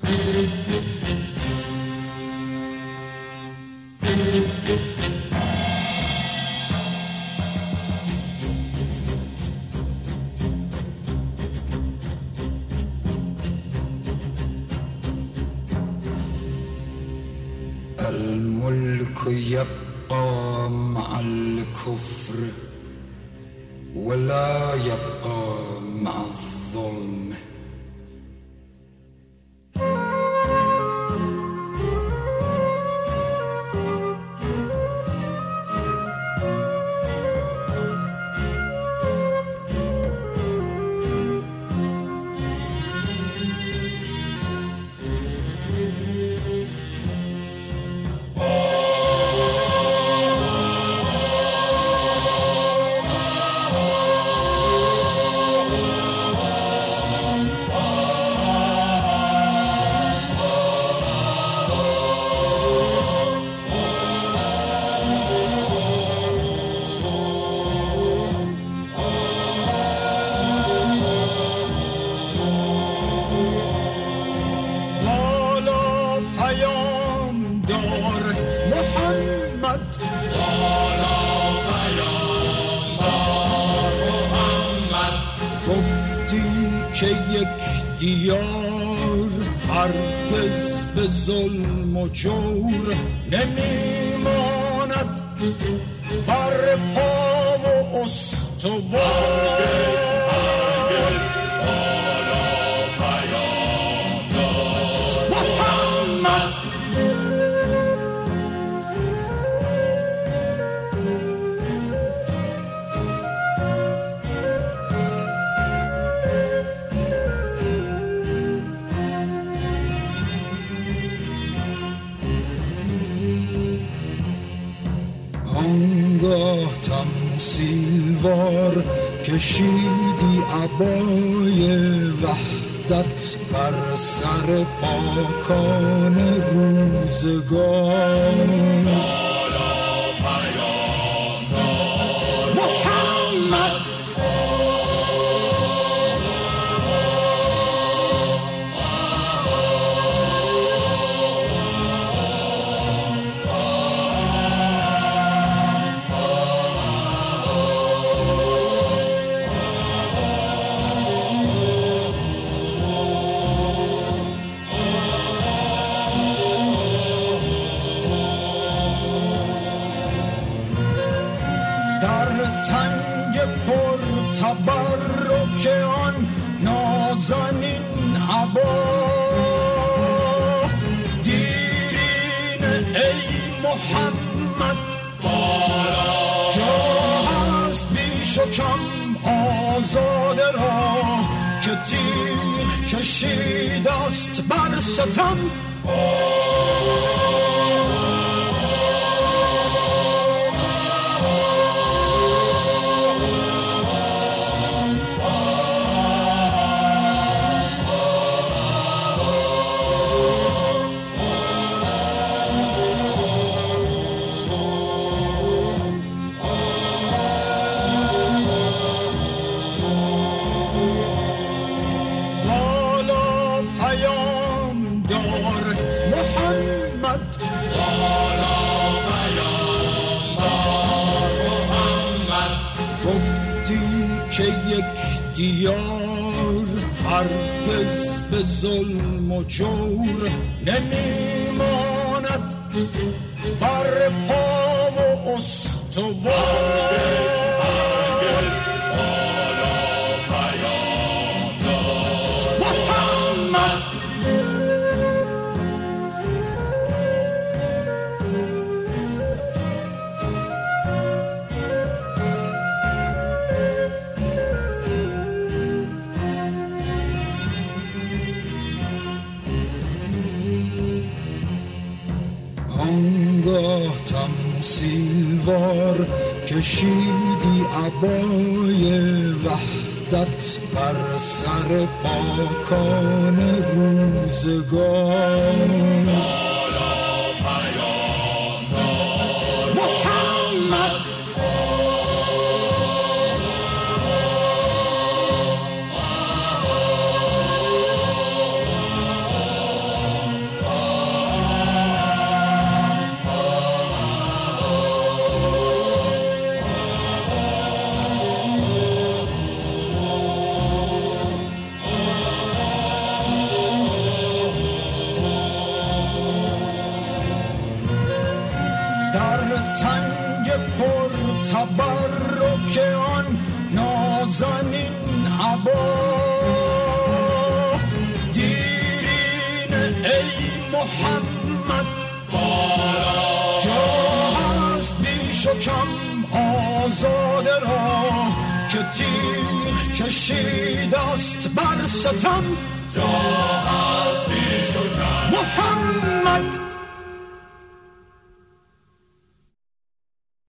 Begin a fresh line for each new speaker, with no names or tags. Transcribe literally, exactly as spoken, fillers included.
الملك يبقى مع الكفر ولا يبقى مع الظلم.
که یک دیار هرگز به ظلم و جور نمیماند بر پا و استوار. آنگاه تمثیلوار کشیدی عبای وحدت بر سر پاکان روزگار. تبرک آن نازنین عبا دیرین ای محمد جا هست بیش و کم آزاد را که تیغ کشید است بر ستم. که یک دیار هرگز به ظلم و جور نمیماند بر پا و استوار. آنگاه تمثیلوار کشیدی عبای وحدت بر سر پاکان روزگار. تبرک آن نازنین عبا. دیرین ای محمد جا هست بیش و کم آزاده را که تیغ کشید است بر ستم.
جا هست بیش و کم
محمد